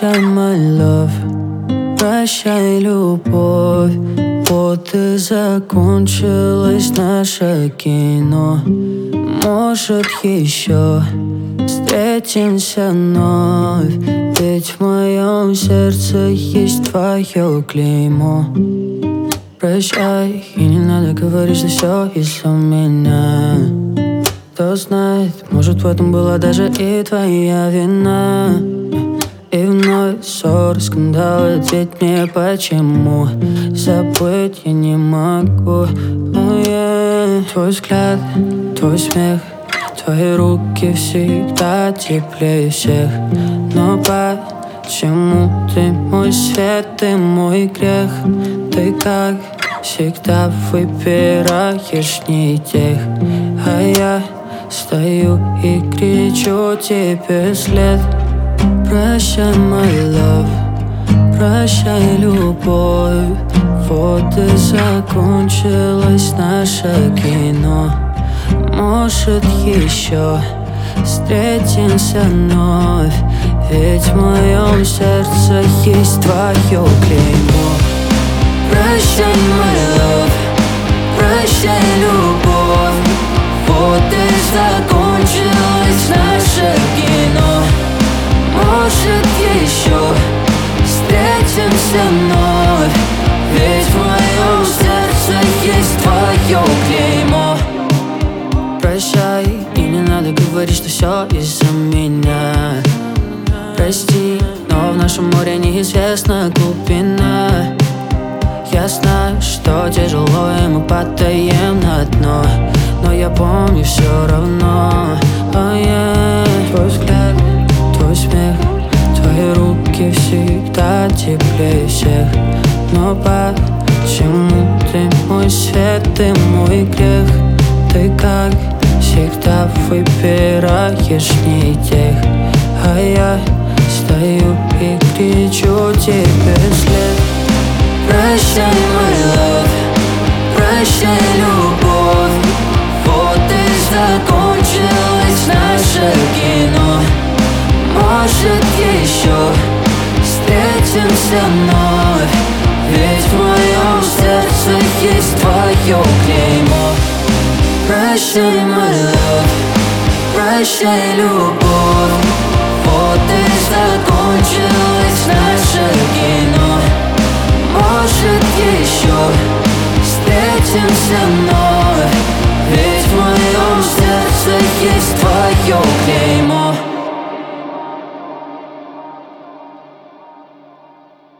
Прощай, my love, прощай, любовь. Вот и закончилось наше кино. Может, еще встретимся вновь, ведь в моем сердце есть твое клеймо. Прощай, и не надо говорить, что все из-за меня. Кто знает, может, в этом была даже и твоя вина. И вновь ссоры, скандалы, ответь мне почему. Забыть я не могу. Твой взгляд, твой смех, твои руки всегда теплее всех. Но почему ты мой свет, ты мой грех? Ты как всегда выбираешь не тех, а я стою и кричу тебе вслед. Прощай, my love, прощай, любовь. Вот и закончилось наше кино. Может, еще встретимся вновь, ведь в моем сердце есть твое клеймо. Прощай, my love, прощай, любовь. Вот и закончилось наше кино. Может, еще встретимся вновь, ведь в моем сердце есть твое клеймо. Прощай, и не надо говорить, что все из-за меня. Прости, но в нашем море неизвестна глубина. Я знаю, что тяжело, и мы падаем на дно, но я помню все равно. Твой взгляд, твой смех, твои руки всегда теплее всех. Но почему ты мой свет, ты мой грех? Ты как всегда выбираешь не тех, а я стою и кричу тебе вслед. Прощай, my love, прощай, любовь. Вот и закончилось наше кино. Может, еще встретимся вновь, ведь в моем сердце есть твое клеймо. Прощай, my love, прощай, любовь. Вот и закончилось наше кино. Может, еще встретимся вновь.